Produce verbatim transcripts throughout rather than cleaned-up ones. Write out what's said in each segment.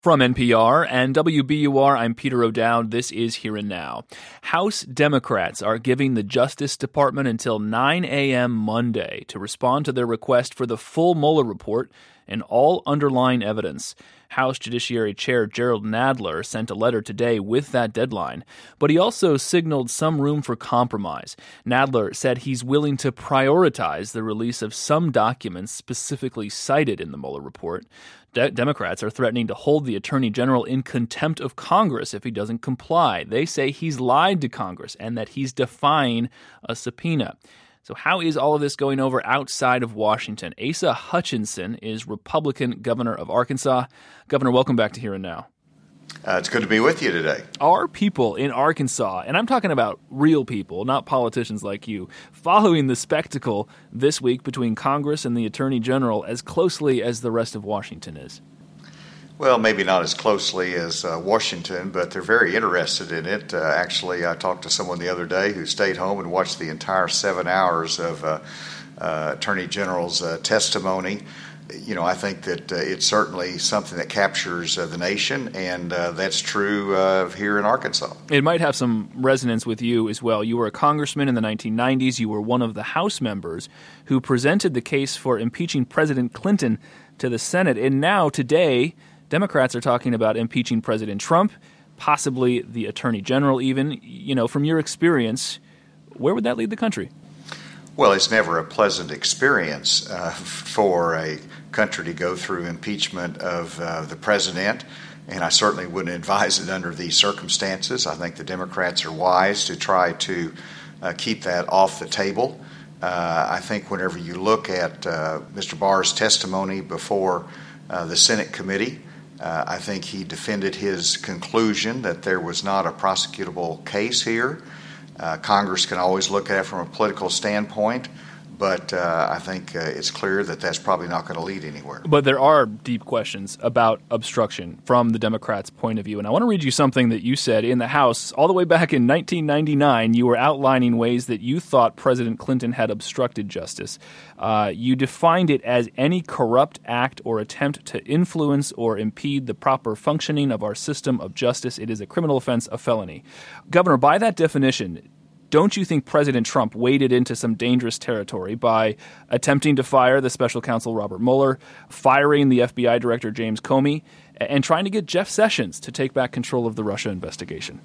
From N P R and W B U R, I'm Peter O'Dowd. This is Here and Now. House Democrats are giving the Justice Department until nine a.m. Monday to respond to their request for the full Mueller report and all underlying evidence. House Judiciary Chair Jerrold Nadler sent a letter today with that deadline, but he also signaled some room for compromise. Nadler said he's willing to prioritize the release of some documents specifically cited in the Mueller report. De- Democrats are threatening to hold the Attorney General in contempt of Congress if he doesn't comply. They say he's lied to Congress and that he's defying a subpoena. So how is all of this going over outside of Washington? Asa Hutchinson is Republican governor of Arkansas. Governor, welcome back to Here and Now. Uh, it's good to be with you today. Are people in Arkansas, and I'm talking about real people, not politicians like you, following the spectacle this week between Congress and the Attorney General as closely as the rest of Washington is? Well, maybe not as closely as uh, Washington, but they're very interested in it. Uh, actually, I talked to someone the other day who stayed home and watched the entire seven hours of uh, uh, Attorney General's uh, testimony. You know, I think that uh, it's certainly something that captures uh, the nation, and uh, that's true uh, here in Arkansas. It might have some resonance with you as well. You were a congressman in the nineteen nineties. You were one of the House members who presented the case for impeaching President Clinton to the Senate. And now, today, Democrats are talking about impeaching President Trump, possibly the Attorney General even. You know, from your experience, where would that lead the country? Well, it's never a pleasant experience uh, for a country to go through impeachment of uh, the president, and I certainly wouldn't advise it under these circumstances. I think the Democrats are wise to try to uh, keep that off the table. Uh, I think whenever you look at uh, Mister Barr's testimony before uh, the Senate committee, uh, I think he defended his conclusion that there was not a prosecutable case here. Uh, Congress can always look at it from a political standpoint, but uh, I think uh, it's clear that that's probably not going to lead anywhere. But there are deep questions about obstruction from the Democrats' point of view. And I want to read you something that you said in the House all the way back in nineteen ninety-nine. You were outlining ways that you thought President Clinton had obstructed justice. Uh, you defined it as any corrupt act or attempt to influence or impede the proper functioning of our system of justice. It is a criminal offense, a felony. Governor, by that definition, don't you think President Trump waded into some dangerous territory by attempting to fire the special counsel Robert Mueller, firing the F B I director James Comey, and trying to get Jeff Sessions to take back control of the Russia investigation?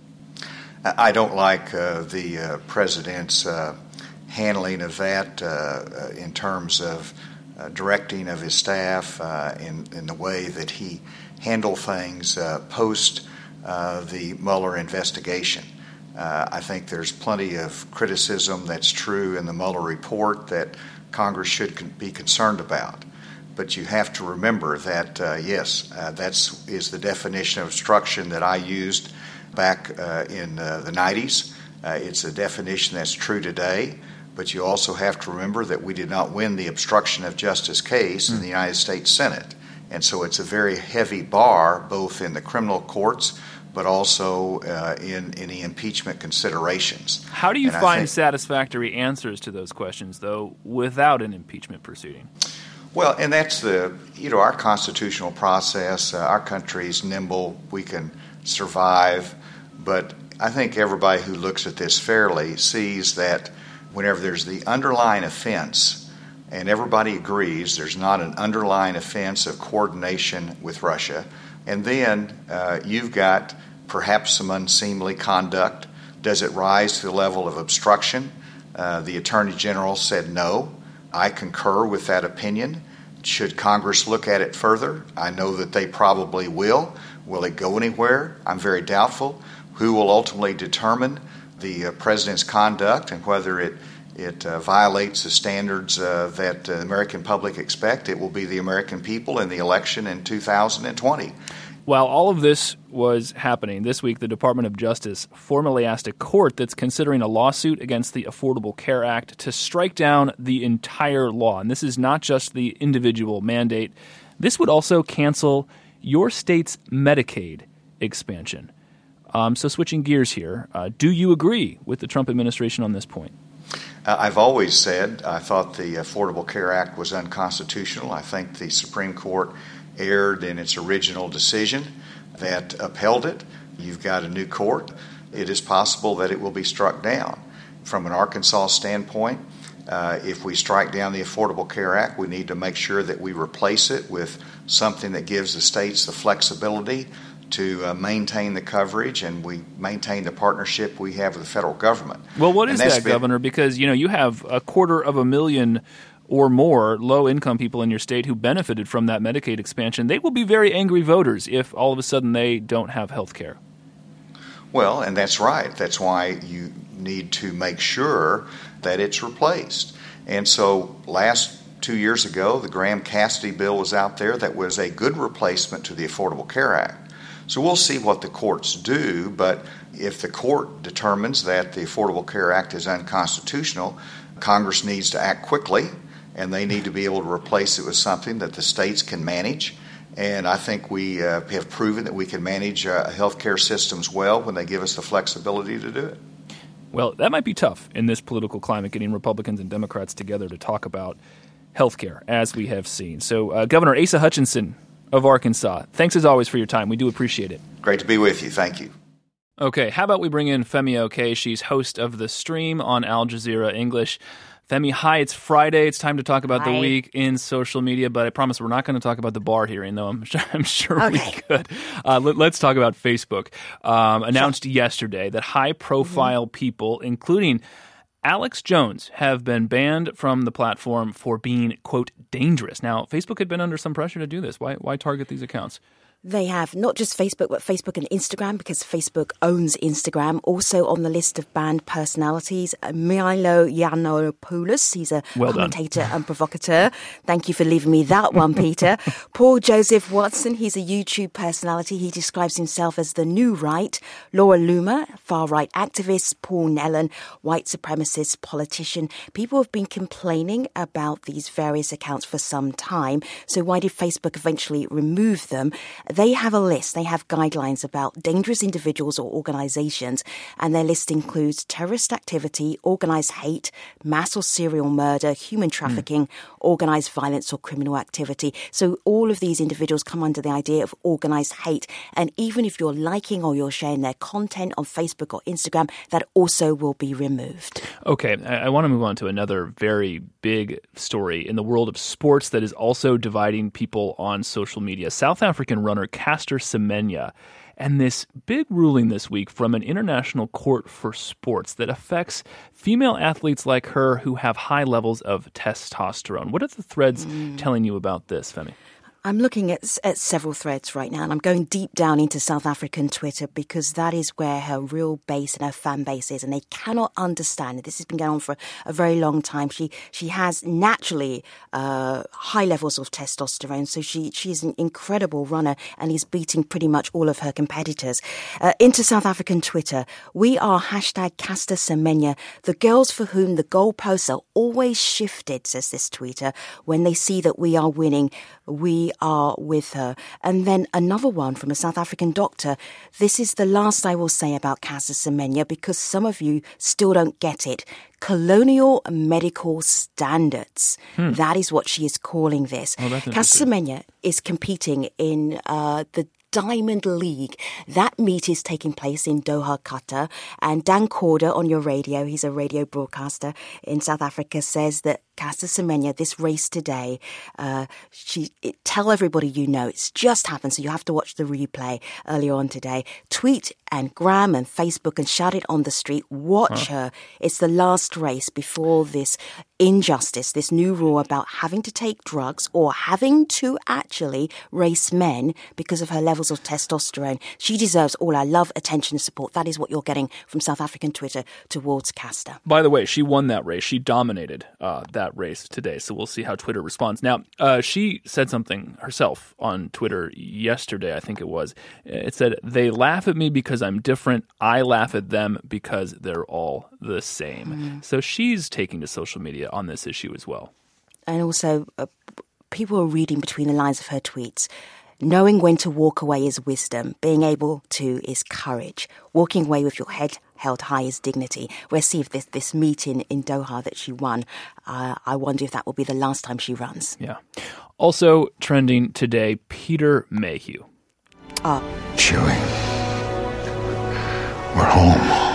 I don't like uh, the uh, president's uh, handling of that uh, in terms of uh, directing of his staff uh, in, in the way that he handled things uh, post uh, the Mueller investigation. Uh, I think there's plenty of criticism that's true in the Mueller report that Congress should con- be concerned about. But you have to remember that, uh, yes, uh, that's is the definition of obstruction that I used back uh, in uh, the nineties. Uh, it's a definition that's true today. But you also have to remember that we did not win the obstruction of justice case mm. in the United States Senate. And so it's a very heavy bar, both in the criminal courts but also uh, in any impeachment considerations. How do you and find think, satisfactory answers to those questions, though, without an impeachment proceeding? Well, and that's the, you know, our constitutional process. Uh, our country's nimble. We can survive. But I think everybody who looks at this fairly sees that whenever there's the underlying offense, and everybody agrees there's not an underlying offense of coordination with Russia, and then uh, you've got perhaps some unseemly conduct. Does it rise to the level of obstruction? Uh, the Attorney General said no. I concur with that opinion. Should Congress look at it further? I know that they probably will. Will it go anywhere? I'm very doubtful. Who will ultimately determine the uh, president's conduct and whether it it uh, violates the standards uh, that uh, the American public expect? It will be the American people in the election in two thousand twenty. While all of this was happening, this week the Department of Justice formally asked a court that's considering a lawsuit against the Affordable Care Act to strike down the entire law. And this is not just the individual mandate. This would also cancel your state's Medicaid expansion. Um, so switching gears here, uh, do you agree with the Trump administration on this point? Uh, I've always said I thought the Affordable Care Act was unconstitutional. I think the Supreme Court erred in its original decision that upheld it. You've got a new court. It is possible that it will be struck down. From an Arkansas standpoint, uh, if we strike down the Affordable Care Act, we need to make sure that we replace it with something that gives the states the flexibility to uh, maintain the coverage, and we maintain the partnership we have with the federal government. Well, what is that, been, Governor? Because, you know, you have a quarter of a million or more low-income people in your state who benefited from that Medicaid expansion. They will be very angry voters if all of a sudden they don't have health care. Well, and that's right. That's why you need to make sure that it's replaced. And so last two years ago, the Graham-Cassidy bill was out there that was a good replacement to the Affordable Care Act. So we'll see what the courts do, but if the court determines that the Affordable Care Act is unconstitutional, Congress needs to act quickly, and they need to be able to replace it with something that the states can manage. And I think we uh, have proven that we can manage uh, healthcare systems well when they give us the flexibility to do it. Well, that might be tough in this political climate, getting Republicans and Democrats together to talk about healthcare, as we have seen. So, uh, Governor Asa Hutchinson of Arkansas, thanks as always for your time. We do appreciate it. Great to be with you. Thank you. Okay, how about we bring in Femi Oke? She's host of The Stream on Al Jazeera English. Femi, hi, it's Friday. It's time to talk about hi. the week in social media, but I promise we're not going to talk about the Barr hearing, though I'm sure, I'm sure okay. we could. Uh, let, let's talk about Facebook. Um, announced sure. yesterday that high-profile mm-hmm. people, including Alex Jones, have been banned from the platform for being, quote, dangerous. Now, Facebook had been under some pressure to do this. Why, why target these accounts? They have not just Facebook, but Facebook and Instagram, because Facebook owns Instagram. Also on the list of banned personalities, Milo Yiannopoulos. He's a well commentator and provocateur. Thank you for leaving me that one, Peter. Paul Joseph Watson. He's a YouTube personality. He describes himself as the new right. Laura Loomer, far-right activist. Paul Nellen, white supremacist politician. People have been complaining about these various accounts for some time. So why did Facebook eventually remove them? They have a list. They have guidelines about dangerous individuals or organizations, and their list includes terrorist activity, organized hate, mass or serial murder, human trafficking, mm. organized violence or criminal activity. So all of these individuals come under the idea of organized hate. And even if you're liking or you're sharing their content on Facebook or Instagram, that also will be removed. Okay, I, I want to move on to another very big story in the world of sports that is also dividing people on social media. South African runner Caster Semenya, and this big ruling this week from an international court for sports that affects female athletes like her who have high levels of testosterone. What are the threads mm. telling you about this, Femi? I'm looking at, at several threads right now, and I'm going deep down into South African Twitter because that is where her real base and her fan base is, and they cannot understand it. This has been going on for a very long time. She she has naturally uh, high levels of testosterone, so she she's an incredible runner and is beating pretty much all of her competitors. Uh, into South African Twitter, we are hashtag Caster Semenya, the girls for whom the goalposts are always shifted, says this tweeter. When they see that we are winning, we are with her. And then another one from a South African doctor. This is the last I will say about Caster Semenya because some of you still don't get it. Colonial medical standards. Hmm. That is what she is calling this. Oh, Caster Semenya is competing in uh, the Diamond League. That meet is taking place in Doha, Qatar. And Dan Corder on your radio, he's a radio broadcaster in South Africa, says that Caster Semenya, this race today, uh, she it, tell everybody you know. It's just happened, so you have to watch the replay earlier on today. Tweet and Gram and Facebook and shout it on the street. Watch huh. her. It's the last race before this injustice, this new rule about having to take drugs or having to actually race men because of her levels of testosterone. She deserves all our love, attention and support. That is what you're getting from South African Twitter towards Caster. By the way, she won that race. She dominated uh, that race today, so we'll see how Twitter responds. Now, uh, she said something herself on Twitter yesterday, I think it was. It said, "They laugh at me because I'm different. I laugh at them because they're all the same." Mm. So she's taking to social media on this issue as well. And also, uh, people are reading between the lines of her tweets. Knowing when to walk away is wisdom. Being able to is courage. Walking away with your head held high is dignity. We'll see if this, this meeting in Doha that she won, uh, I wonder if that will be the last time she runs. Yeah. Also trending today, Peter Mayhew. Oh. Chewie, we're home.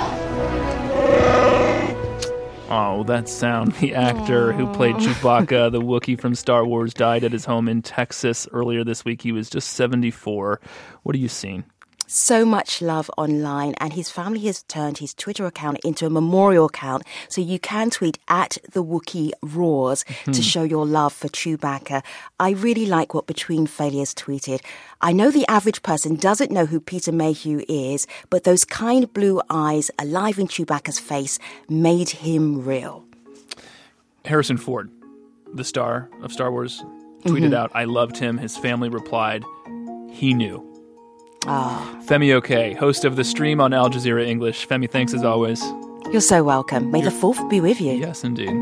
Oh, that sound. The actor Aww. who played Chewbacca, the Wookiee from Star Wars, died at his home in Texas earlier this week. He was just seventy-four. What are you seeing? So much love online, and his family has turned his Twitter account into a memorial account, so you can tweet at the Wookiee Roars mm-hmm. to show your love for Chewbacca. I really like what Between Failures tweeted. I know the average person doesn't know who Peter Mayhew is, but those kind blue eyes alive in Chewbacca's face made him real. Harrison Ford, the star of Star Wars, tweeted mm-hmm. out, I loved him. His family replied, he knew. Ah. Femi Oke, host of The Stream on Al Jazeera English. Femi, thanks as always. You're so welcome. May You're... the fourth be with you. Yes, indeed.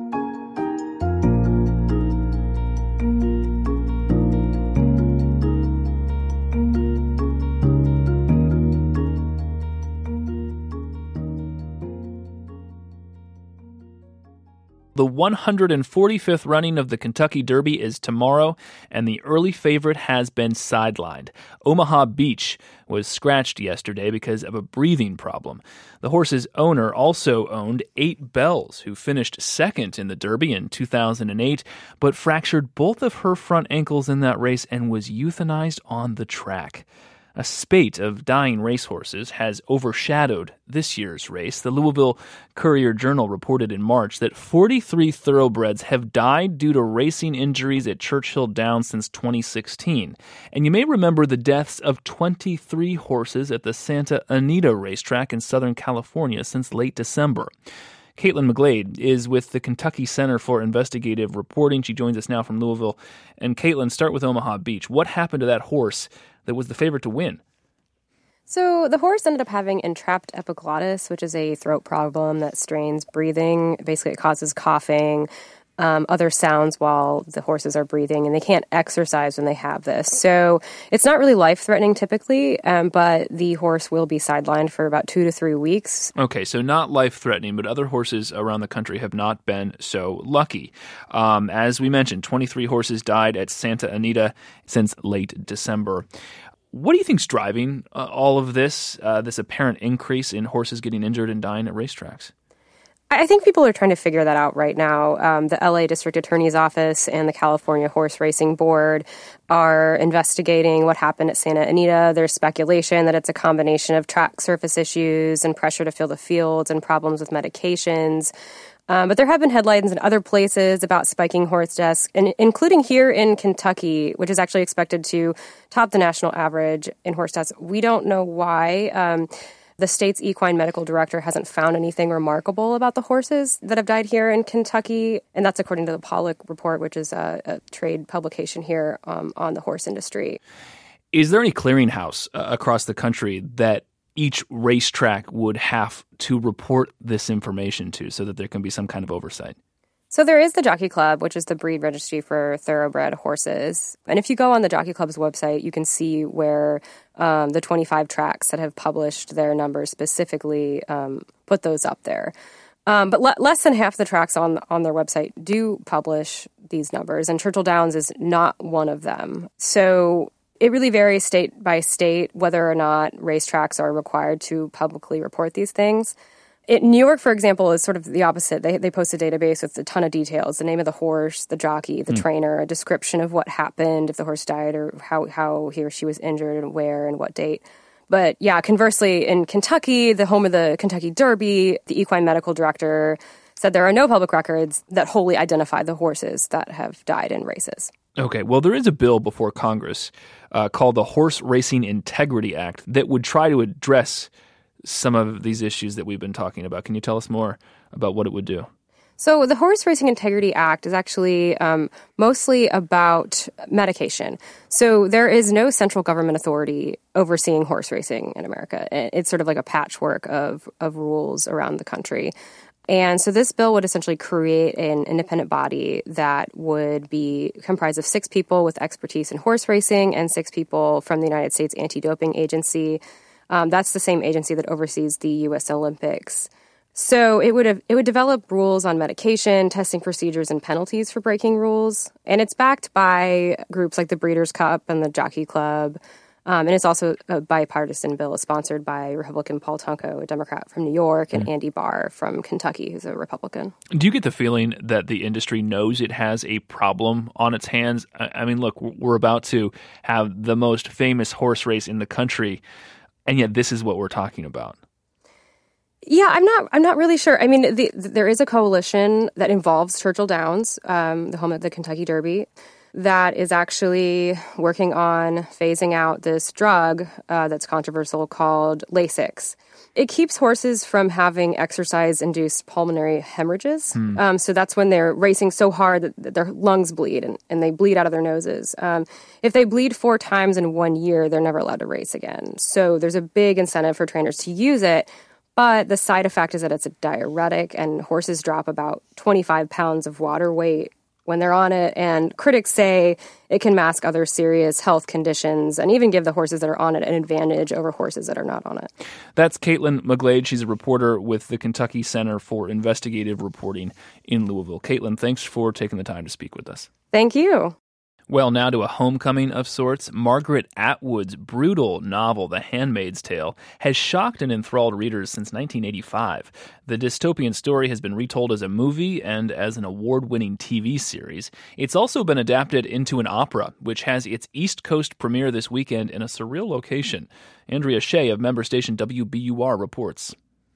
The one hundred forty-fifth running of the Kentucky Derby is tomorrow, and the early favorite has been sidelined. Omaha Beach was scratched yesterday because of a breathing problem. The horse's owner also owned Eight Bells, who finished second in the Derby in two thousand eight, but fractured both of her front ankles in that race and was euthanized on the track. A spate of dying racehorses has overshadowed this year's race. The Louisville Courier-Journal reported in March that forty-three thoroughbreds have died due to racing injuries at Churchill Downs since twenty sixteen. And you may remember the deaths of twenty-three horses at the Santa Anita racetrack in Southern California since late December. Caitlin McGlade is with the Kentucky Center for Investigative Reporting. She joins us now from Louisville. And Caitlin, start with Omaha Beach. What happened to that horse that was the favorite to win? So the horse ended up having entrapped epiglottis, which is a throat problem that strains breathing. Basically, it causes coughing, um, other sounds while the horses are breathing, and they can't exercise when they have this. So it's not really life-threatening typically, um, but the horse will be sidelined for about two to three weeks. Okay, so not life-threatening, but other horses around the country have not been so lucky. Um, as we mentioned, twenty-three horses died at Santa Anita since late December. What do you think's driving uh, all of this, uh, this apparent increase in horses getting injured and dying at racetracks? I think people are trying to figure that out right now. Um, the L A District Attorney's Office and the California Horse Racing Board are investigating what happened at Santa Anita. There's speculation that it's a combination of track surface issues and pressure to fill the fields and problems with medications. Um, but there have been headlines in other places about spiking horse deaths, and including here in Kentucky, which is actually expected to top the national average in horse deaths. We don't know why. Um, the state's equine medical director hasn't found anything remarkable about the horses that have died here in Kentucky, and that's according to the Pollock Report, which is a, a trade publication here um, on the horse industry. Is there any clearinghouse uh, across the country that each racetrack would have to report this information to so that there can be some kind of oversight? So there is the Jockey Club, which is the breed registry for thoroughbred horses. And if you go on the Jockey Club's website, you can see where um, the twenty-five tracks that have published their numbers specifically um, put those up there. Um, but le- less than half the tracks on on their website do publish these numbers, and Churchill Downs is not one of them. So it really varies state by state whether or not racetracks are required to publicly report these things. In New York, for example, is sort of the opposite. They they post a database with a ton of details: the name of the horse, the jockey, the mm. trainer, a description of what happened, if the horse died, or how, how he or she was injured, and where and what date. But yeah, conversely, in Kentucky, the home of the Kentucky Derby, the equine medical director said there are no public records that wholly identify the horses that have died in races. Okay, well, there is a bill before Congress uh, called the Horse Racing Integrity Act that would try to address some of these issues that we've been talking about. Can you tell us more about what it would do? So the Horse Racing Integrity Act is actually um, mostly about medication. So there is no central government authority overseeing horse racing in America. It's sort of like a patchwork of, of rules around the country. And so this bill would essentially create an independent body that would be comprised of six people with expertise in horse racing and six people from the United States Anti-Doping Agency. Um, that's the same agency that oversees the U S Olympics. So it would have, it would develop rules on medication, testing procedures, and penalties for breaking rules. And it's backed by groups like the Breeders' Cup and the Jockey Club. Um, and it's also a bipartisan bill. It's sponsored by Republican Paul Tonko, a Democrat from New York, and mm. Andy Barr from Kentucky, who's a Republican. Do you get the feeling that the industry knows it has a problem on its hands? I mean, look, we're about to have the most famous horse race in the country, and yet this is what we're talking about. Yeah, I'm not. I'm not really sure. I mean, the, there is a coalition that involves Churchill Downs, um, the home of the Kentucky Derby, that is actually working on phasing out this drug uh, that's controversial called Lasix. It keeps horses from having exercise-induced pulmonary hemorrhages. Hmm. Um, so that's when they're racing so hard that, that their lungs bleed and, and they bleed out of their noses. Um, if they bleed four times in one year, they're never allowed to race again. So there's a big incentive for trainers to use it. But the side effect is that it's a diuretic, and horses drop about twenty-five pounds of water weight when they're on it. And critics say it can mask other serious health conditions and even give the horses that are on it an advantage over horses that are not on it. That's Caitlin McGlade. She's a reporter with the Kentucky Center for Investigative Reporting in Louisville. Caitlin, thanks for taking the time to speak with us. Thank you. Well, now to a homecoming of sorts. Margaret Atwood's brutal novel, The Handmaid's Tale, has shocked and enthralled readers since nineteen eighty-five. The dystopian story has been retold as a movie and as an award-winning T V series. It's also been adapted into an opera, which has its East Coast premiere this weekend in a surreal location. Andrea Shea of member station W B U R reports.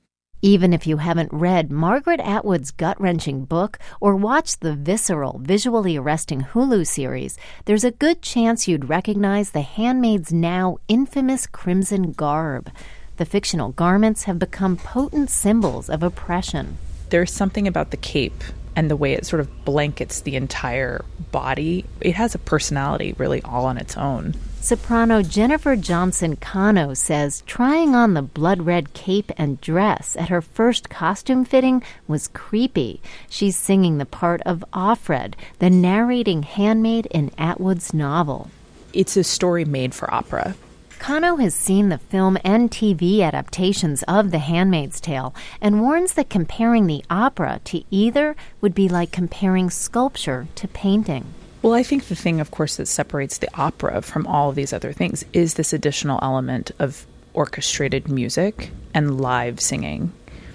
Even if you haven't read Margaret Atwood's gut-wrenching book or watched the visceral, visually arresting Hulu series, there's a good chance you'd recognize the handmaid's now infamous crimson garb. The fictional garments have become potent symbols of oppression. There's something about the cape and the way it sort of blankets the entire body. It has a personality really all on its own. Soprano Jennifer Johnson Cano says trying on the blood-red cape and dress at her first costume fitting was creepy. She's singing the part of Offred, the narrating handmaid in Atwood's novel. It's a story made for opera. Cano has seen the film and T V adaptations of The Handmaid's Tale and warns that comparing the opera to either would be like comparing sculpture to painting. Well, I think the thing, of course, that separates the opera from all of these other things is this additional element of orchestrated music and live singing.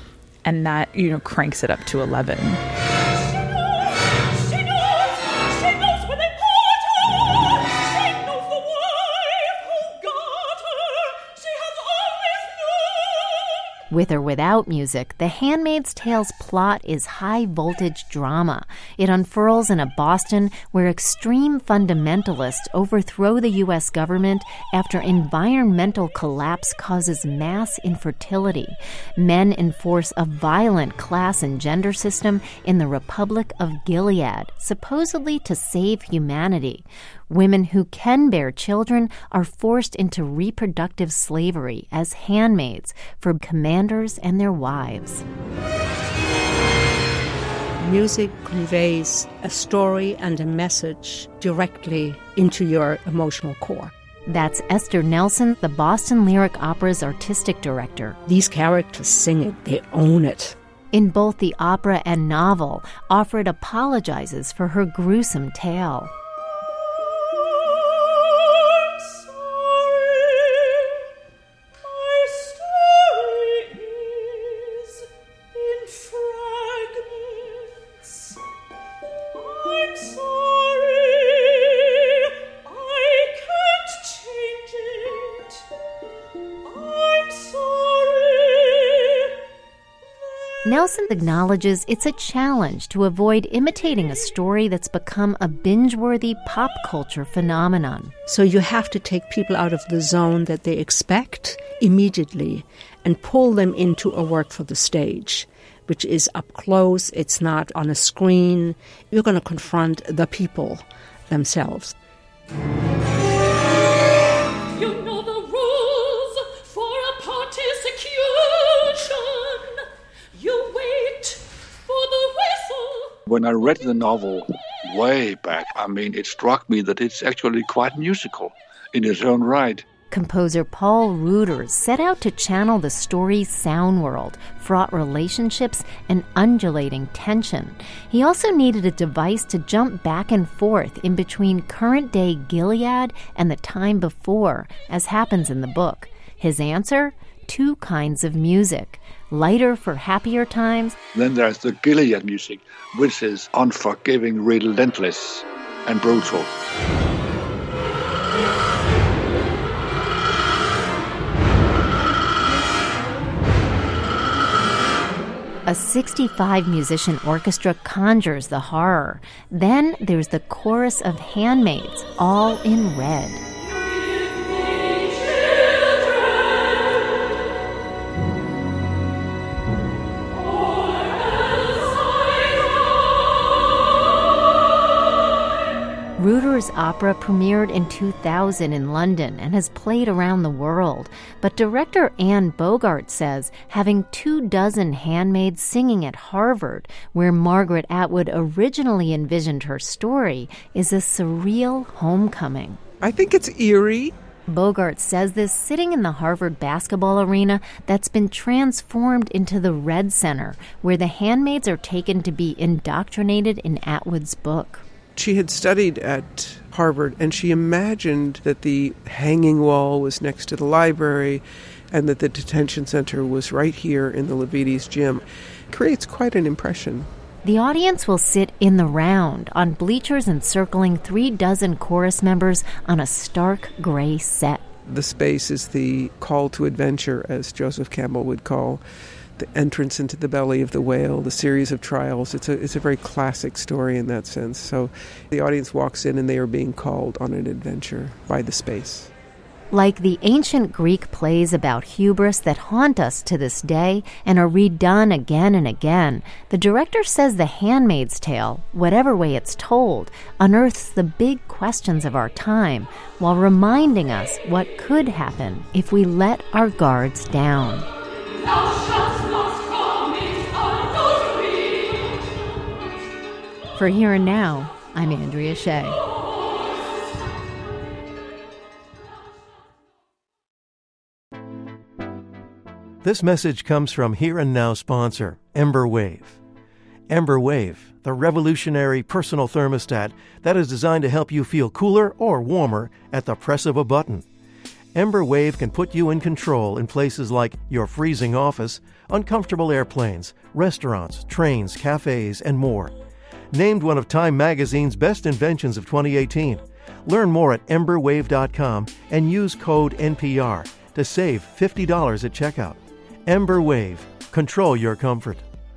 And that, you know, cranks it up to eleven. With or without music, The Handmaid's Tale's plot is high-voltage drama. It unfurls in a Boston where extreme fundamentalists overthrow the U S government after environmental collapse causes mass infertility. Men enforce a violent class and gender system in the Republic of Gilead, supposedly to save humanity. Women who can bear children are forced into reproductive slavery as handmaids for commanders and their wives. Music conveys a story and a message directly into your emotional core. That's Esther Nelson, the Boston Lyric Opera's artistic director. These characters sing it, they own it. In both the opera and novel, Offred apologizes for her gruesome tale. Nelson acknowledges it's a challenge to avoid imitating a story that's become a binge-worthy pop culture phenomenon. So you have to take people out of the zone that they expect immediately and pull them into a work for the stage, which is up close, it's not on a screen. You're going to confront the people themselves. When I read the novel way back, I mean, it struck me that it's actually quite musical in its own right. Composer Paul Ruders set out to channel the story's sound world, fraught relationships, and undulating tension. He also needed a device to jump back and forth in between current-day Gilead and the time before, as happens in the book. His answer? Two kinds of music. Lighter for happier times. Then there's the Gilead music, which is unforgiving, relentless, and brutal. A sixty-five musician orchestra conjures the horror. Then there's the chorus of handmaids, all in red. Ruders' opera premiered in two thousand in London and has played around the world. But director Anne Bogart says having two dozen handmaids singing at Harvard, where Margaret Atwood originally envisioned her story, is a surreal homecoming. I think it's eerie. Bogart says this sitting in the Harvard basketball arena that's been transformed into the Red Center, where the handmaids are taken to be indoctrinated in Atwood's book. She had studied at Harvard, and she imagined that the hanging wall was next to the library and that the detention center was right here in the Levites gym. It creates quite an impression. The audience will sit in the round on bleachers encircling three dozen chorus members on a stark gray set. The space is the call to adventure, as Joseph Campbell would call the entrance into the belly of the whale, the series of trials. It's a it's a very classic story in that sense. So the audience walks in and they are being called on an adventure by the space. Like the ancient Greek plays about hubris that haunt us to this day and are redone again and again, the director says The Handmaid's Tale, whatever way it's told, unearths the big questions of our time while reminding us what could happen if we let our guards down. For Here and Now, I'm Andrea Shea. This message comes from Here and Now sponsor, Ember Wave. Ember Wave, the revolutionary personal thermostat that is designed to help you feel cooler or warmer at the press of a button. Ember Wave can put you in control in places like your freezing office, uncomfortable airplanes, restaurants, trains, cafes, and more. Named one of Time Magazine's best inventions of twenty eighteen. Learn more at ember wave dot com and use code N P R to save fifty dollars at checkout. Ember Wave. Control your comfort.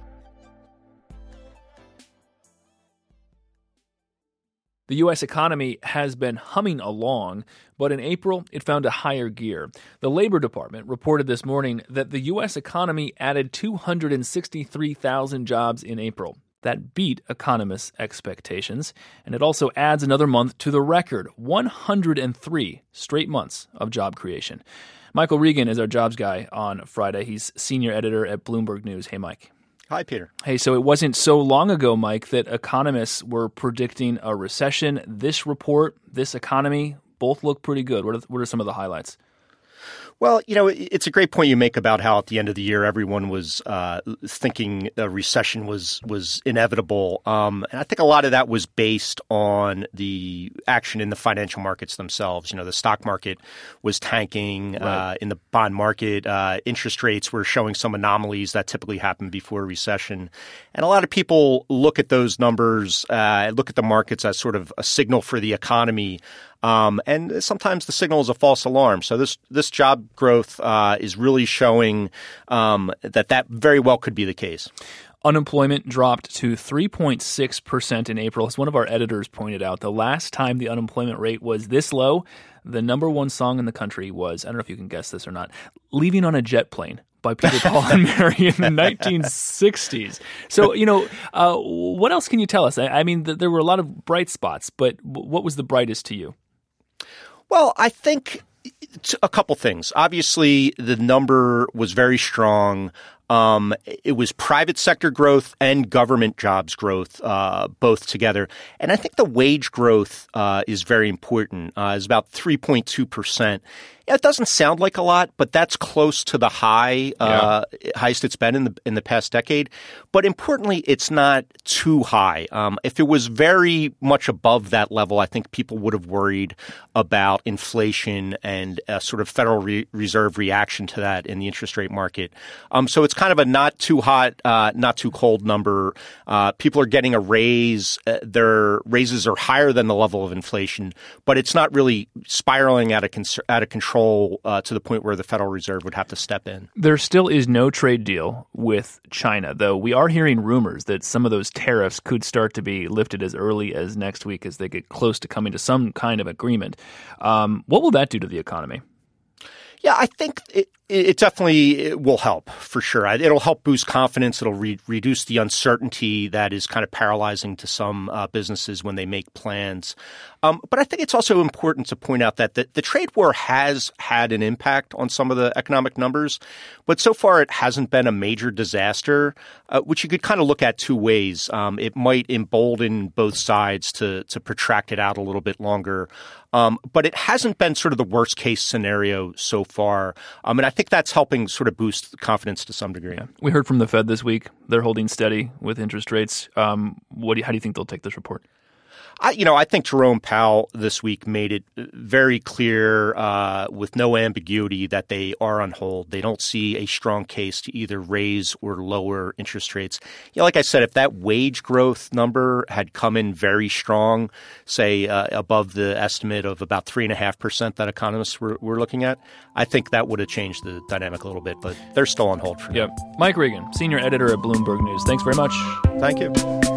The U S economy has been humming along, but in April, it found a higher gear. The Labor Department reported this morning that the U S economy added two hundred sixty-three thousand jobs in April. That beat economists' expectations, and it also adds another month to the record, one hundred three straight months of job creation. Michael Regan is our jobs guy on Friday. He's senior editor at Bloomberg News. Hey, Mike. Hi, Peter. Hey, so it wasn't so long ago, Mike, that economists were predicting a recession. This report, this economy, both look pretty good. What are, what are some of the highlights? Well, you know, it's a great point you make about how at the end of the year everyone was uh, thinking a recession was was inevitable. Um, and I think a lot of that was based on the action in the financial markets themselves. You know, the stock market was tanking. Right. Uh, in the bond market, uh, interest rates were showing some anomalies that typically happen before a recession. And a lot of people look at those numbers, uh, look at the markets as sort of a signal for the economy. Um, and sometimes the signal is a false alarm. So this this job growth uh, is really showing um, that that very well could be the case. Unemployment dropped to three point six percent in April. As one of our editors pointed out, the last time the unemployment rate was this low, the number one song in the country was, I don't know if you can guess this or not, Leaving on a Jet Plane by Peter, Paul, and Mary in the nineteen sixties. So, you know, uh, what else can you tell us? I, I mean, th- there were a lot of bright spots, but w- what was the brightest to you? Well, I think it's a couple things. Obviously, the number was very strong. Um, it was private sector growth and government jobs growth, uh, both together. And I think the wage growth uh, is very important. Uh, it's about three point two percent. Yeah, it doesn't sound like a lot, but that's close to the high, uh, yeah. highest it's been in the in the past decade. But importantly, it's not too high. Um, if it was very much above that level, I think people would have worried about inflation and a sort of Federal Re- Reserve reaction to that in the interest rate market. Um, so it's kind of a not too hot, uh, not too cold number. Uh, people are getting a raise. Uh, their raises are higher than the level of inflation, but it's not really spiraling out of, con- out of control. Uh, to the point where the Federal Reserve would have to step in. There still is no trade deal with China, though we are hearing rumors that some of those tariffs could start to be lifted as early as next week as they get close to coming to some kind of agreement. Um, what will that do to the economy? Yeah, I think it, it definitely it will help for sure. It'll help boost confidence. It'll re- reduce the uncertainty that is kind of paralyzing to some uh, businesses when they make plans. Um, but I think it's also important to point out that the, the trade war has had an impact on some of the economic numbers, but so far it hasn't been a major disaster, uh, which you could kind of look at two ways. Um, it might embolden both sides to to protract it out a little bit longer. Um, but it hasn't been sort of the worst case scenario so far. Um, and I think that's helping sort of boost confidence to some degree. Yeah. We heard from the Fed this week. They're holding steady with interest rates. Um, what do you, how do you think they'll take this report? I, you know, I think Jerome Powell this week made it very clear uh, with no ambiguity that they are on hold. They don't see a strong case to either raise or lower interest rates. You know, like I said, if that wage growth number had come in very strong, say uh, above the estimate of about three and a half percent that economists were, were looking at, I think that would have changed the dynamic a little bit. But they're still on hold for now. Yep. Mike Regan, senior editor at Bloomberg News. Thanks very much. Thank you.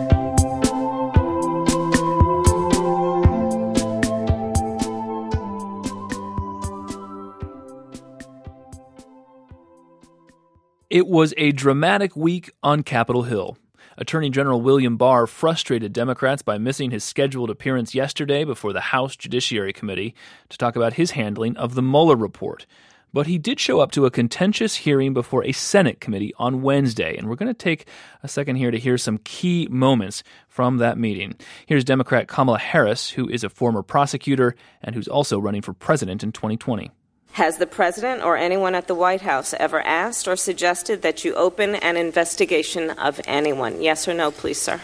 It was a dramatic week on Capitol Hill. Attorney General William Barr frustrated Democrats by missing his scheduled appearance yesterday before the House Judiciary Committee to talk about his handling of the Mueller report. But he did show up to a contentious hearing before a Senate committee on Wednesday, and we're going to take a second here to hear some key moments from that meeting. Here's Democrat Kamala Harris, who is a former prosecutor and who's also running for president in twenty twenty. Has the president or anyone at the White House ever asked or suggested that you open an investigation of anyone? Yes or no, please, sir?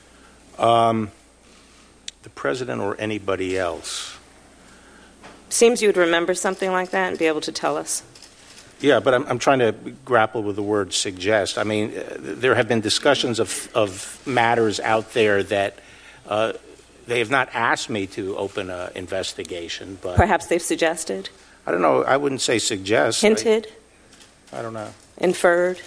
Um, the president or anybody else? Seems you would remember something like that and be able to tell us. Yeah, but I'm, I'm trying to grapple with the word suggest. I mean, uh, there have been discussions of, of matters out there that uh, they have not asked me to open an investigation. But perhaps they've suggested? I don't know. I wouldn't say suggest. Hinted? I, I don't know. Inferred?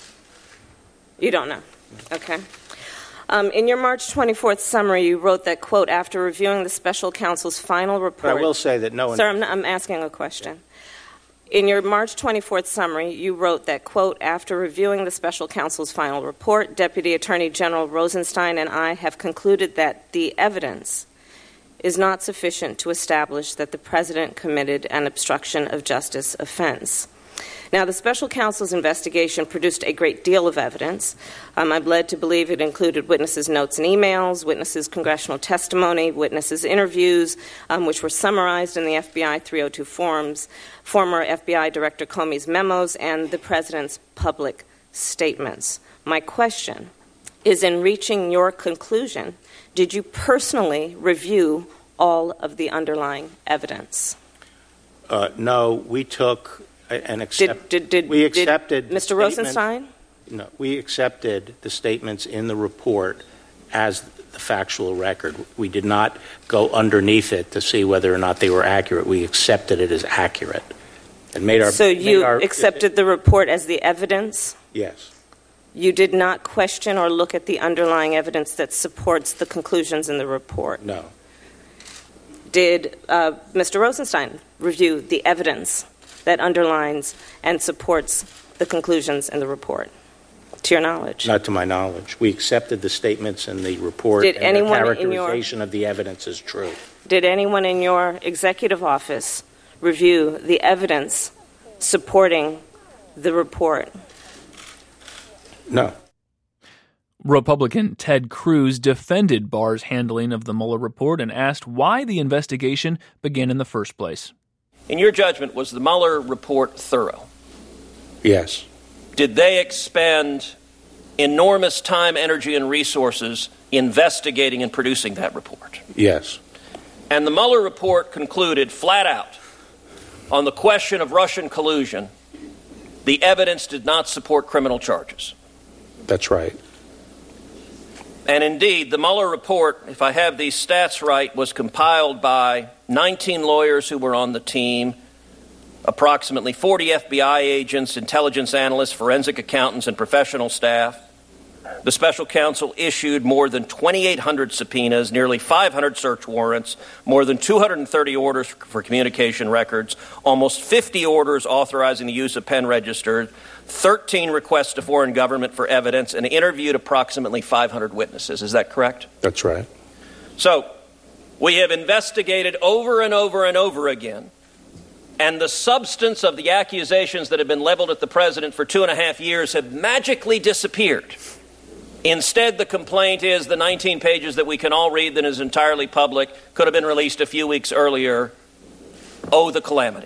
You don't know. Okay. Um, in your March twenty-fourth summary, you wrote that, quote, after reviewing the special counsel's final report. But I will say that no one. Sir, I'm, not, I'm asking a question. In your March twenty-fourth summary, you wrote that, quote, after reviewing the special counsel's final report, Deputy Attorney General Rosenstein and I have concluded that the evidence is not sufficient to establish that the president committed an obstruction of justice offense. Now, the special counsel's investigation produced a great deal of evidence. Um, I'm led to believe it included witnesses' notes and emails, witnesses' congressional testimony, witnesses' interviews, um, which were summarized in the F B I three oh two forms, former F B I Director Comey's memos, and the president's public statements. My question is, in reaching your conclusion, did you personally review all of the underlying evidence? Uh, no, we took and accept, did, did, did, we accepted did Mister Rosenstein? No, we accepted the statements in the report as the factual record. We did not go underneath it to see whether or not they were accurate. We accepted it as accurate and made our. So you our, accepted the report as the evidence? Yes. You did not question or look at the underlying evidence that supports the conclusions in the report? No. Did uh, Mister Rosenstein review the evidence that underlines and supports the conclusions in the report, to your knowledge? Not to my knowledge. We accepted the statements in the report, did and anyone the characterization in your, of the evidence is true. Did anyone in your executive office review the evidence supporting the report? No. Republican Ted Cruz defended Barr's handling of the Mueller report and asked why the investigation began in the first place. In your judgment, was the Mueller report thorough? Yes. Did they expend enormous time, energy, and resources investigating and producing that report? Yes. And the Mueller report concluded flat out on the question of Russian collusion, the evidence did not support criminal charges. That's right. And indeed, the Mueller report, if I have these stats right, was compiled by nineteen lawyers who were on the team, approximately forty F B I agents, intelligence analysts, forensic accountants, and professional staff. The special counsel issued more than twenty-eight hundred subpoenas, nearly five hundred search warrants, more than two hundred thirty orders for communication records, almost fifty orders authorizing the use of pen registers, thirteen requests to foreign government for evidence, and interviewed approximately five hundred witnesses. Is that correct? That's right. So, we have investigated over and over and over again, and the substance of the accusations that have been leveled at the president for two and a half years have magically disappeared. Instead, the complaint is the nineteen pages that we can all read that is entirely public, could have been released a few weeks earlier. Oh, the calamity.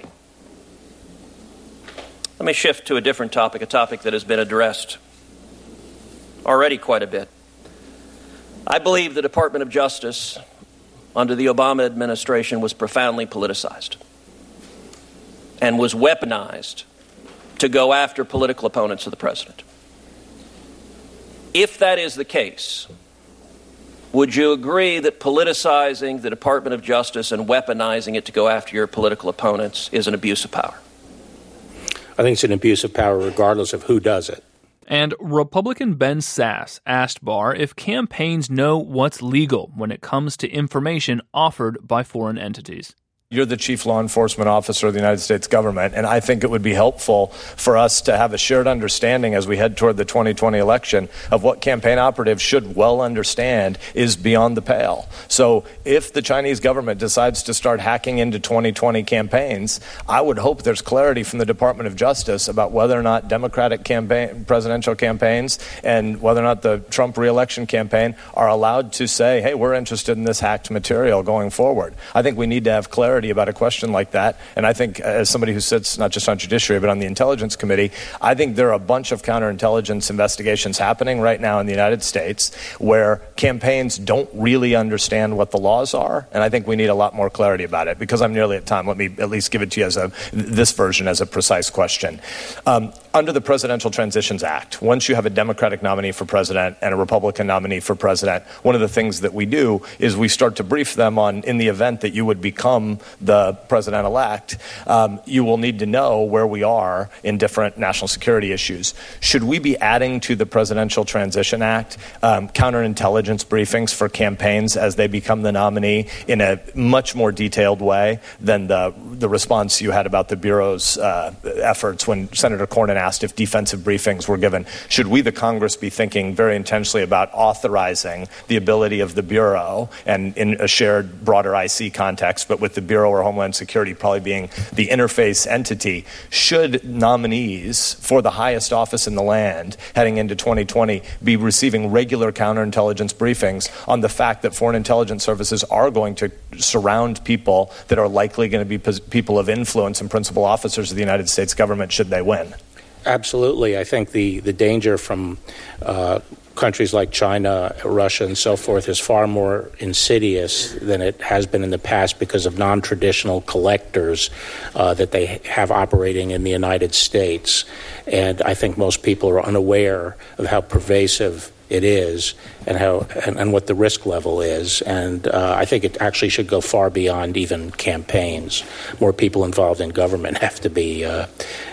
Let me shift to a different topic, a topic that has been addressed already quite a bit. I believe the Department of Justice under the Obama administration was profoundly politicized and was weaponized to go after political opponents of the president. If that is the case, would you agree that politicizing the Department of Justice and weaponizing it to go after your political opponents is an abuse of power? I think it's an abuse of power regardless of who does it. And Republican Ben Sasse asked Barr if campaigns know what's legal when it comes to information offered by foreign entities. You're the chief law enforcement officer of the United States government, and I think it would be helpful for us to have a shared understanding as we head toward the twenty twenty election of what campaign operatives should well understand is beyond the pale. So if the Chinese government decides to start hacking into twenty twenty campaigns, I would hope there's clarity from the Department of Justice about whether or not Democratic campaign, presidential campaigns and whether or not the Trump re-election campaign are allowed to say, hey, we're interested in this hacked material going forward. I think we need to have clarity about a question like that. And I think as somebody who sits not just on Judiciary but on the Intelligence Committee, I think there are a bunch of counterintelligence investigations happening right now in the United States where campaigns don't really understand what the laws are. And I think we need a lot more clarity about it. Because I'm nearly at time, let me at least give it to you as a this version as a precise question. Um, under the Presidential Transitions Act, once you have a Democratic nominee for president and a Republican nominee for president, one of the things that we do is we start to brief them on, in the event that you would become the president-elect, um, you will need to know where we are in different national security issues. Should we be adding to the Presidential Transition Act um, counterintelligence briefings for campaigns as they become the nominee in a much more detailed way than the, the response you had about the Bureau's uh, efforts when Senator Cornyn asked if defensive briefings were given? Should we, the Congress, be thinking very intentionally about authorizing the ability of the Bureau, and in a shared broader I C context, but with the Bureau or Homeland Security probably being the interface entity, should nominees for the highest office in the land heading into twenty twenty be receiving regular counterintelligence briefings on the fact that foreign intelligence services are going to surround people that are likely going to be people of influence and principal officers of the United States government should they win? Absolutely. I think the, the danger from uh, countries like China, Russia, and so forth is far more insidious than it has been in the past because of non-traditional collectors uh, that they have operating in the United States. And I think most people are unaware of how pervasive it is and how and, and what the risk level is. And uh, I think it actually should go far beyond even campaigns. More people involved in government have to be uh,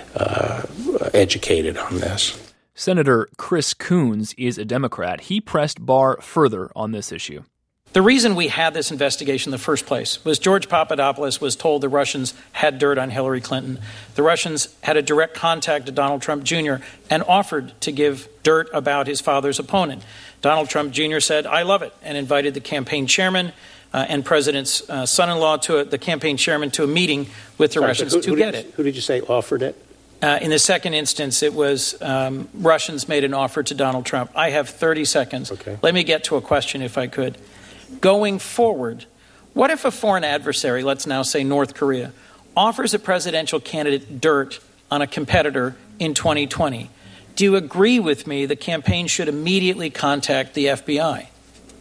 uh, educated on this. Senator Chris Coons is a Democrat. He pressed Barr further on this issue. The reason we had this investigation in the first place was George Papadopoulos was told the Russians had dirt on Hillary Clinton. The Russians had a direct contact to Donald Trump Junior and offered to give dirt about his father's opponent. Donald Trump Junior said, I love it, and invited the campaign chairman uh, and president's uh, son-in-law to a, the campaign chairman to a meeting with the Sorry, Russians who, to who get did, it. Who did you say offered it? Uh, in the second instance, it was um, Russians made an offer to Donald Trump. I have thirty seconds. Okay. Let me get to a question, if I could. Going forward, what if a foreign adversary, let's now say North Korea, offers a presidential candidate dirt on a competitor in twenty twenty? Do you agree with me the campaign should immediately contact the F B I?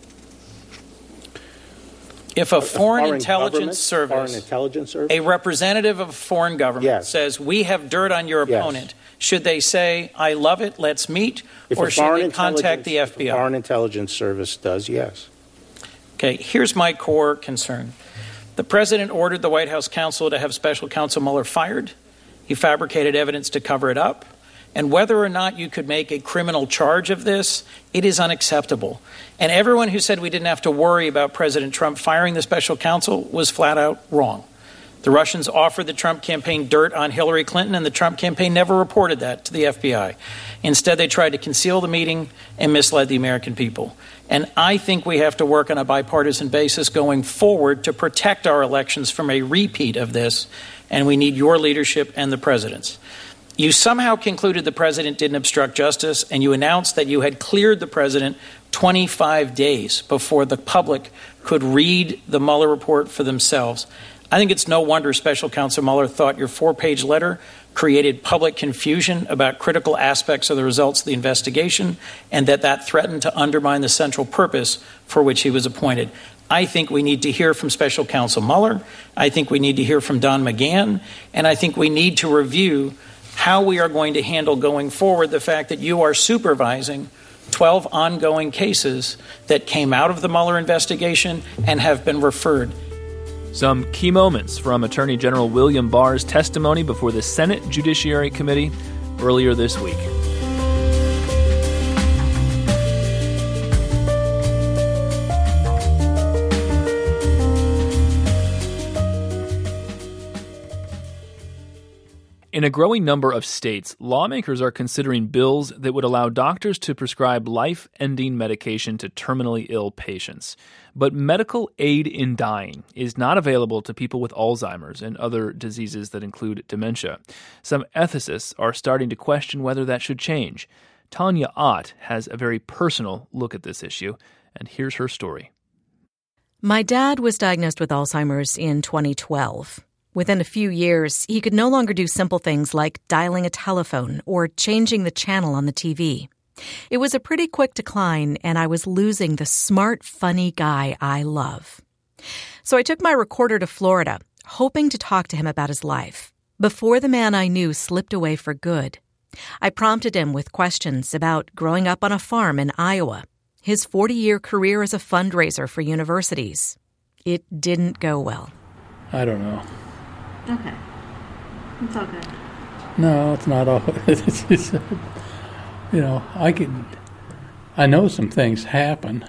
If a, a foreign, foreign intelligence service, foreign intelligence service, a representative of a foreign government yes. says, we have dirt on your opponent, yes. should they say, I love it, let's meet, if or should they contact the F B I? If a foreign intelligence service does, yes. Okay, here's my core concern. The president ordered the White House counsel to have special counsel Mueller fired. He fabricated evidence to cover it up. And whether or not you could make a criminal charge of this, it is unacceptable. And everyone who said we didn't have to worry about President Trump firing the special counsel was flat out wrong. The Russians offered the Trump campaign dirt on Hillary Clinton, and the Trump campaign never reported that to the F B I. Instead, they tried to conceal the meeting and misled the American people. And I think we have to work on a bipartisan basis going forward to protect our elections from a repeat of this, and we need your leadership and the president's. You somehow concluded the president didn't obstruct justice, and you announced that you had cleared the president twenty-five days before the public could read the Mueller report for themselves. I think it's no wonder Special Counsel Mueller thought your four-page letter created public confusion about critical aspects of the results of the investigation, and that that threatened to undermine the central purpose for which he was appointed. I think we need to hear from Special Counsel Mueller. I think we need to hear from Don McGahn. And I think we need to review how we are going to handle going forward the fact that you are supervising twelve ongoing cases that came out of the Mueller investigation and have been referred. Some key moments from Attorney General William Barr's testimony before the Senate Judiciary Committee earlier this week. In a growing number of states, lawmakers are considering bills that would allow doctors to prescribe life-ending medication to terminally ill patients. But medical aid in dying is not available to people with Alzheimer's and other diseases that include dementia. Some ethicists are starting to question whether that should change. Tanya Ott has a very personal look at this issue, and here's her story. My dad was diagnosed with Alzheimer's in twenty twelve. Within a few years, he could no longer do simple things like dialing a telephone or changing the channel on the T V. It was a pretty quick decline, and I was losing the smart, funny guy I love. So I took my recorder to Florida, hoping to talk to him about his life, before the man I knew slipped away for good. I prompted him with questions about growing up on a farm in Iowa, his forty-year career as a fundraiser for universities. It didn't go well. I don't know. Okay. It's okay. No, it's not all. It's just, you know, I can, I know some things happen,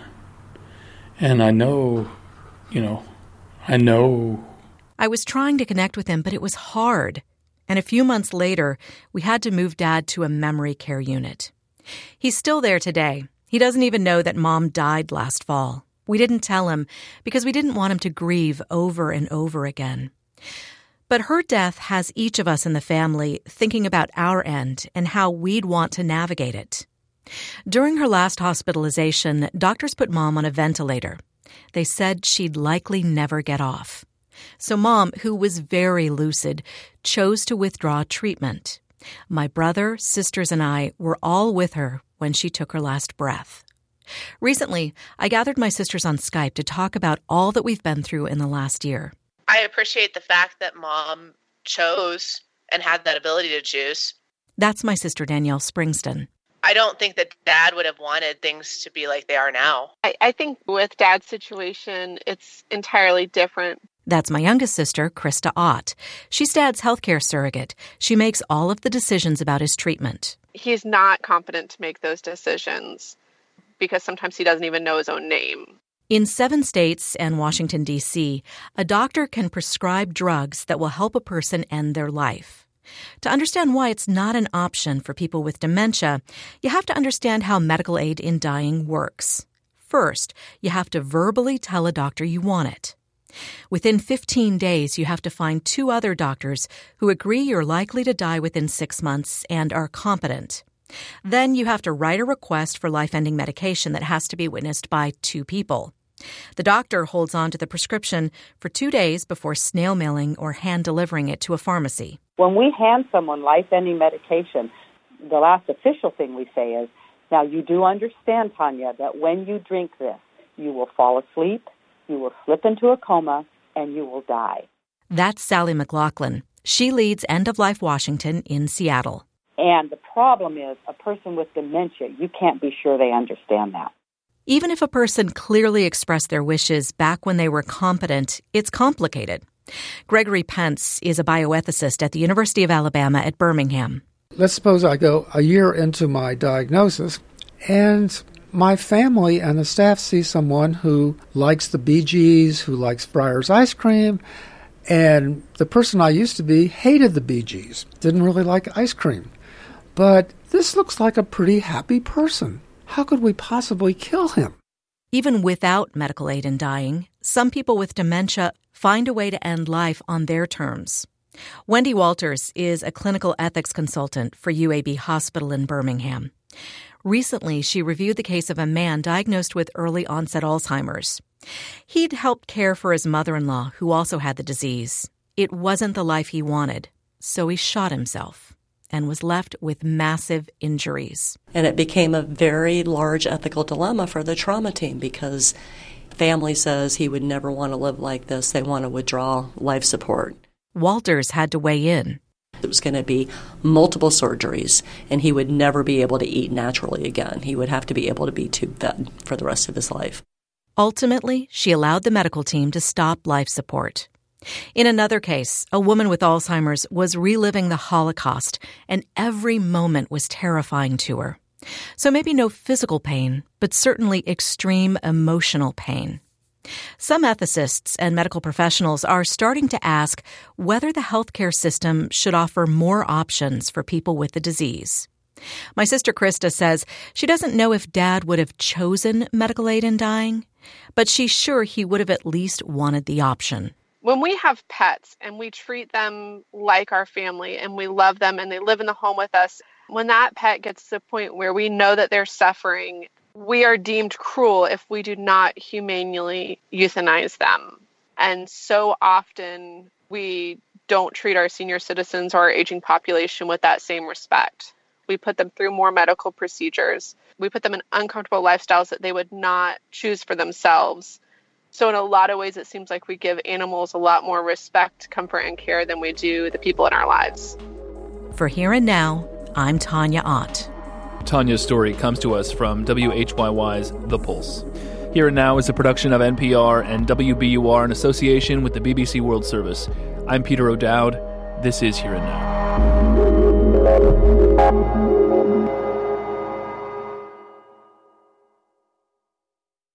and I know, you know, I know. I was trying to connect with him, but it was hard. And a few months later, we had to move Dad to a memory care unit. He's still there today. He doesn't even know that Mom died last fall. We didn't tell him because we didn't want him to grieve over and over again. But her death has each of us in the family thinking about our end and how we'd want to navigate it. During her last hospitalization, doctors put Mom on a ventilator. They said she'd likely never get off. So Mom, who was very lucid, chose to withdraw treatment. My brother, sisters, and I were all with her when she took her last breath. Recently, I gathered my sisters on Skype to talk about all that we've been through in the last year. I appreciate the fact that Mom chose and had that ability to choose. That's my sister Danielle Springston. I don't think that Dad would have wanted things to be like they are now. I, I think with Dad's situation, it's entirely different. That's my youngest sister, Krista Ott. She's Dad's healthcare surrogate. She makes all of the decisions about his treatment. He's not competent to make those decisions because sometimes he doesn't even know his own name. In seven states and Washington, D C, a doctor can prescribe drugs that will help a person end their life. To understand why it's not an option for people with dementia, you have to understand how medical aid in dying works. First, you have to verbally tell a doctor you want it. Within fifteen days, you have to find two other doctors who agree you're likely to die within six months and are competent. Then you have to write a request for life-ending medication that has to be witnessed by two people. The doctor holds on to the prescription for two days before snail mailing or hand delivering it to a pharmacy. When we hand someone life-ending medication, the last official thing we say is, now you do understand, Tanya, that when you drink this, you will fall asleep, you will slip into a coma, and you will die. That's Sally McLaughlin. She leads End of Life Washington in Seattle. And the problem is, a person with dementia, you can't be sure they understand that. Even if a person clearly expressed their wishes back when they were competent, it's complicated. Gregory Pence is a bioethicist at the University of Alabama at Birmingham. Let's suppose I go a year into my diagnosis, and my family and the staff see someone who likes the Bee Gees, who likes Breyer's ice cream, and the person I used to be hated the Bee Gees, didn't really like ice cream. But this looks like a pretty happy person. How could we possibly kill him? Even without medical aid in dying, some people with dementia find a way to end life on their terms. Wendy Walters is a clinical ethics consultant for U A B Hospital in Birmingham. Recently, she reviewed the case of a man diagnosed with early-onset Alzheimer's. He'd helped care for his mother-in-law, who also had the disease. It wasn't the life he wanted, so he shot himself and was left with massive injuries. And it became a very large ethical dilemma for the trauma team because family says he would never want to live like this. They want to withdraw life support. Walters had to weigh in. It was going to be multiple surgeries, and he would never be able to eat naturally again. He would have to be able to be tube-fed for the rest of his life. Ultimately, she allowed the medical team to stop life support. In another case, a woman with Alzheimer's was reliving the Holocaust, and every moment was terrifying to her. So maybe no physical pain, but certainly extreme emotional pain. Some ethicists and medical professionals are starting to ask whether the healthcare system should offer more options for people with the disease. My sister Krista says she doesn't know if Dad would have chosen medical aid in dying, but she's sure he would have at least wanted the option. When we have pets and we treat them like our family and we love them and they live in the home with us, when that pet gets to the point where we know that they're suffering, we are deemed cruel if we do not humanely euthanize them. And so often we don't treat our senior citizens or our aging population with that same respect. We put them through more medical procedures. We put them in uncomfortable lifestyles that they would not choose for themselves. So in a lot of ways, it seems like we give animals a lot more respect, comfort, and care than we do the people in our lives. For Here and Now, I'm Tanya Ott. Tanya's story comes to us from W H Y Y's The Pulse. Here and Now is a production of N P R and W B U R in association with the B B C World Service. I'm Peter O'Dowd. This is Here and Now.